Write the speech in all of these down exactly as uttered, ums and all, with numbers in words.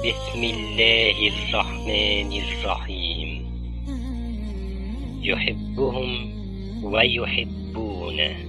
بسم الله الرحمن الرحيم. يحبهم ويحبونه.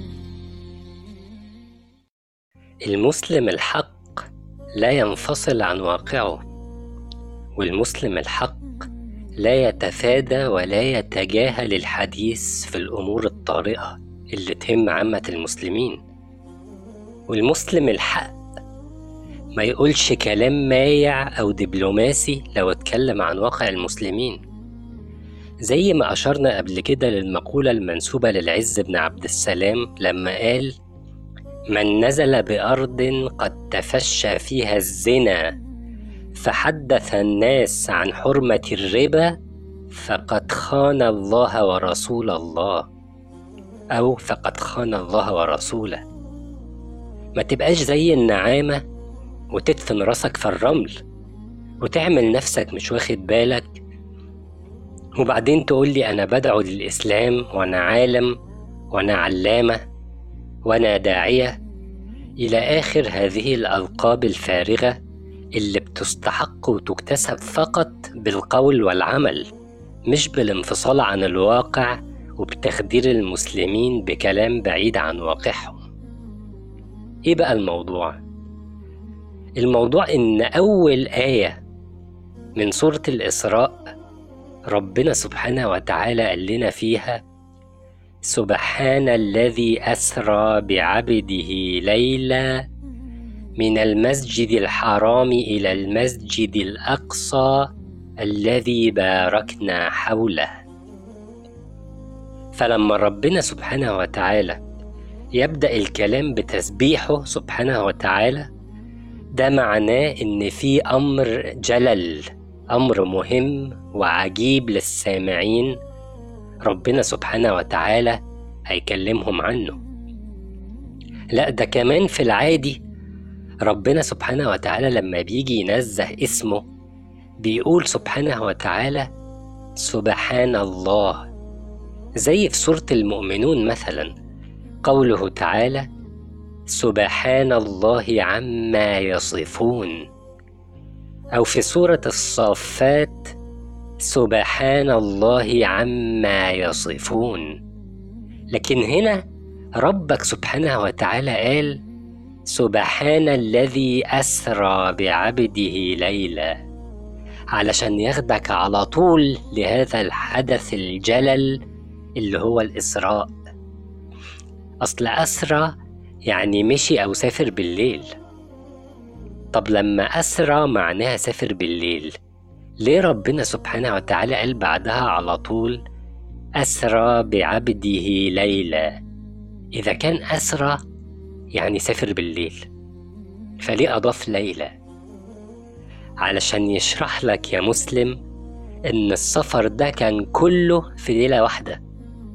المسلم الحق لا ينفصل عن واقعه، والمسلم الحق لا يتفادى ولا يتجاهل الحديث في الأمور الطارئة اللي تهم عامة المسلمين. والمسلم الحق ما يقولش كلام مايع أو دبلوماسي لو اتكلم عن واقع المسلمين، زي ما أشرنا قبل كده للمقولة المنسوبة للعز بن عبد السلام لما قال: من نزل بأرض قد تفشى فيها الزنا فحدث الناس عن حرمة الربا فقد خان الله ورسول الله، أو فقد خان الله ورسوله. ما تبقاش زي النعامة وتدفن راسك في الرمل وتعمل نفسك مش واخد بالك، وبعدين تقولي أنا بدعو للإسلام وأنا عالم وأنا علامة وأنا داعية، إلى آخر هذه الألقاب الفارغة اللي بتستحق وتكتسب فقط بالقول والعمل، مش بالانفصال عن الواقع وبتخدير المسلمين بكلام بعيد عن واقعهم. إيه بقى الموضوع؟ الموضوع إن أول آية من سورة الإسراء ربنا سبحانه وتعالى قال لنا فيها: سبحان الذي أسرى بعبده ليلا من المسجد الحرام إلى المسجد الأقصى الذي باركنا حوله. فلما ربنا سبحانه وتعالى يبدأ الكلام بتسبيحه سبحانه وتعالى، ده معناه إن في أمر جلل، أمر مهم وعجيب للسامعين ربنا سبحانه وتعالى هيكلمهم عنه. لا، ده كمان في العادي ربنا سبحانه وتعالى لما بيجي ينزه اسمه بيقول سبحانه وتعالى سبحان الله، زي في سورة المؤمنون مثلا قوله تعالى: سبحان الله عما يصفون، أو في سورة الصافات: سبحان الله عما يصفون. لكن هنا ربك سبحانه وتعالى قال: سبحان الذي أسرى بعبده ليلا، علشان ياخدك على طول لهذا الحدث الجلل اللي هو الإسراء. أصل أسرى يعني مشي أو سافر بالليل. طب لما أسرى معناها سافر بالليل، ليه ربنا سبحانه وتعالى قال بعدها على طول أسرى بعبده ليلا؟ إذا كان أسرى يعني سافر بالليل، فليه أضاف ليلة؟ علشان يشرح لك يا مسلم إن السفر ده كان كله في ليلة واحدة،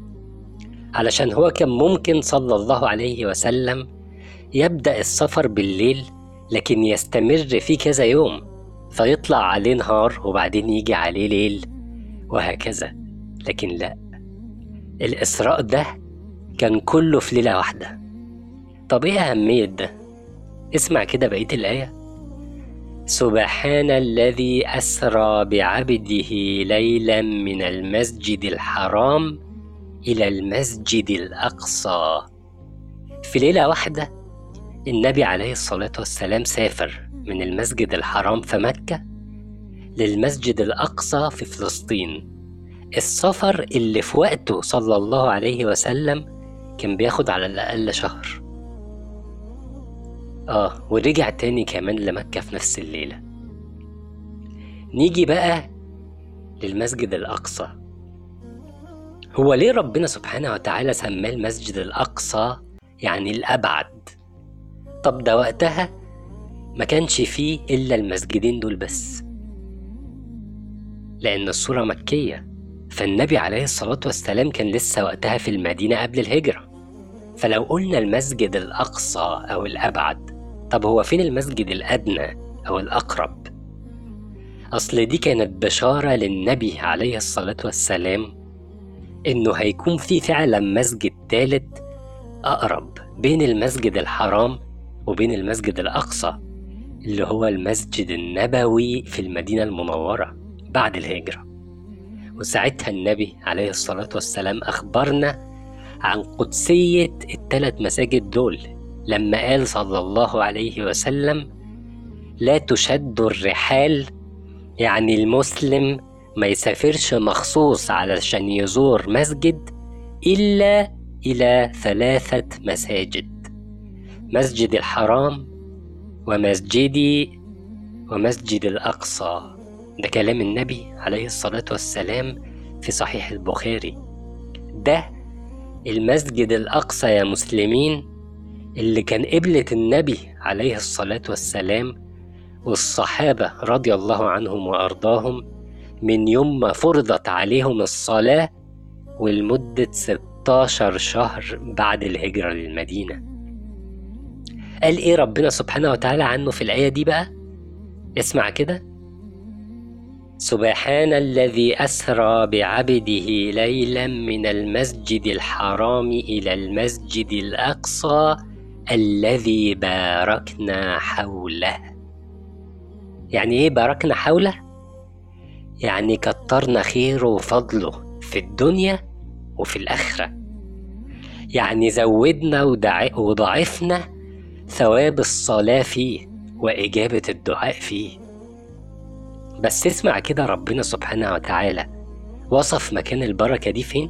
علشان هو كان ممكن صلى الله عليه وسلم يبدأ السفر بالليل لكن يستمر فيه كذا يوم، فيطلع عليه نهار وبعدين يجي عليه ليل وهكذا. لكن لا، الإسراء ده كان كله في ليلة واحدة. طب إيه أهمية ده؟ اسمع كده بقية الآية: سبحان الذي أسرى بعبده ليلا من المسجد الحرام إلى المسجد الأقصى. في ليلة واحدة النبي عليه الصلاة والسلام سافر من المسجد الحرام في مكة للمسجد الأقصى في فلسطين. السفر اللي في وقته صلى الله عليه وسلم كان بياخد على الأقل شهر. آه ورجع تاني كمان لمكة في نفس الليلة. نيجي بقى للمسجد الأقصى. هو ليه ربنا سبحانه وتعالى سماه المسجد الأقصى، يعني الأبعد؟ طب ده وقتها ما كانش فيه إلا المسجدين دول بس، لأن السورة مكية، فالنبي عليه الصلاة والسلام كان لسه وقتها في المدينة قبل الهجرة. فلو قلنا المسجد الأقصى أو الأبعد، طب هو فين المسجد الأدنى أو الأقرب؟ أصل دي كانت بشارة للنبي عليه الصلاة والسلام إنه هيكون في فعلا مسجد ثالث أقرب بين المسجد الحرام وبين المسجد الأقصى، اللي هو المسجد النبوي في المدينة المنورة بعد الهجرة. وساعتها النبي عليه الصلاة والسلام أخبرنا عن قدسية الثلاث مساجد دول لما قال صلى الله عليه وسلم: لا تشد الرحال، يعني المسلم ما يسافرش مخصوص علشان يزور مسجد إلا إلى ثلاثة مساجد: مسجد الحرام ومسجدي ومسجد الأقصى. ده كلام النبي عليه الصلاة والسلام في صحيح البخاري. ده المسجد الأقصى يا مسلمين اللي كان قبلة النبي عليه الصلاة والسلام والصحابة رضي الله عنهم وأرضاهم من يوم ما فرضت عليهم الصلاة ولمدة ستاشر شهر بعد الهجرة للمدينة. قال إيه ربنا سبحانه وتعالى عنه في الآية دي بقى؟ اسمع كده: سبحان الذي أسرى بعبده ليلا من المسجد الحرام إلى المسجد الأقصى الذي باركنا حوله. يعني إيه باركنا حوله؟ يعني كترنا خيره وفضله في الدنيا وفي الآخرة، يعني زودنا وضعفنا ثواب الصلاة فيه وإجابة الدعاء فيه. بس اسمع كده ربنا سبحانه وتعالى وصف مكان البركة دي فين؟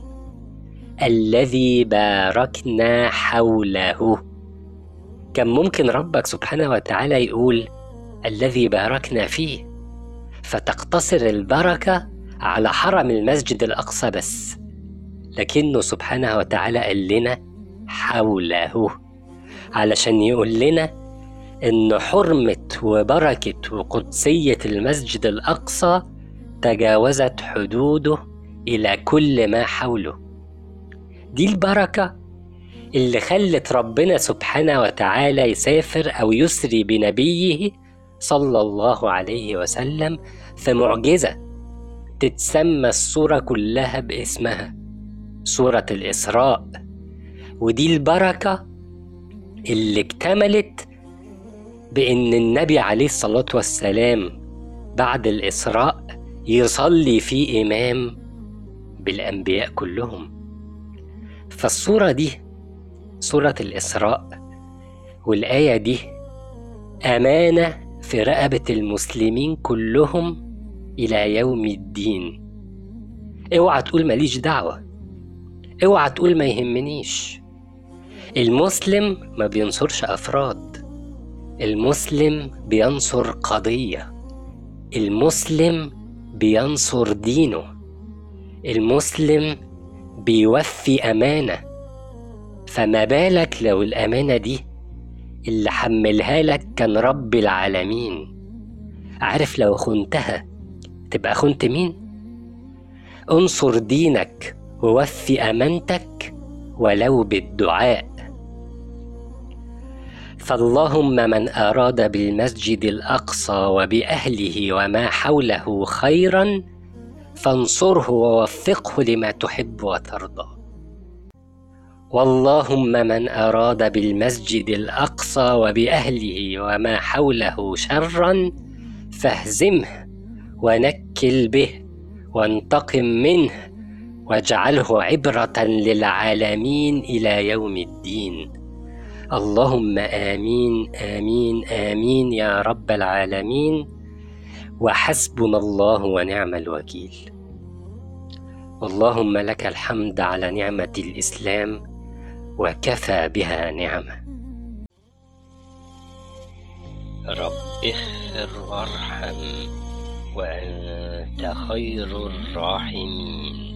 الذي باركنا حوله. كان ممكن ربك سبحانه وتعالى يقول الذي باركنا فيه فتقتصر البركة على حرم المسجد الأقصى بس، لكنه سبحانه وتعالى قال لنا حوله علشان يقول لنا إن حرمة وبركة وقدسية المسجد الأقصى تجاوزت حدوده إلى كل ما حوله. دي البركة اللي خلت ربنا سبحانه وتعالى يسافر أو يسري بنبيه صلى الله عليه وسلم في معجزة تتسمى السورة كلها باسمها، سورة الإسراء. ودي البركة اللي اكتملت بأن النبي عليه الصلاة والسلام بعد الإسراء يصلي في إمام بالأنبياء كلهم. فالسورة دي سورة الإسراء والآية دي أمانة في رقبة المسلمين كلهم إلى يوم الدين. اوعى تقول ماليش دعوة، اوعى تقول ما يهمنيش. المسلم ما بينصرش أفراد، المسلم بينصر قضية، المسلم بينصر دينه، المسلم بيوفي أمانة. فما بالك لو الأمانة دي اللي حملها لك كان رب العالمين؟ عارف لو خنتها تبقى خنت مين؟ انصر دينك ووفي أمانتك ولو بالدعاء. فاللهم من أراد بالمسجد الأقصى وبأهله وما حوله خيرا فانصره ووفقه لما تحب وترضى. واللهم من أراد بالمسجد الأقصى وبأهله وما حوله شرا فاهزمه ونكل به وانتقم منه واجعله عبرة للعالمين إلى يوم الدين. اللهم آمين آمين آمين يا رب العالمين، وحسبنا الله ونعم الوكيل. اللهم لك الحمد على نعمة الإسلام وكفى بها نعمة. رب اغفر وارحم وأنت خير الراحمين.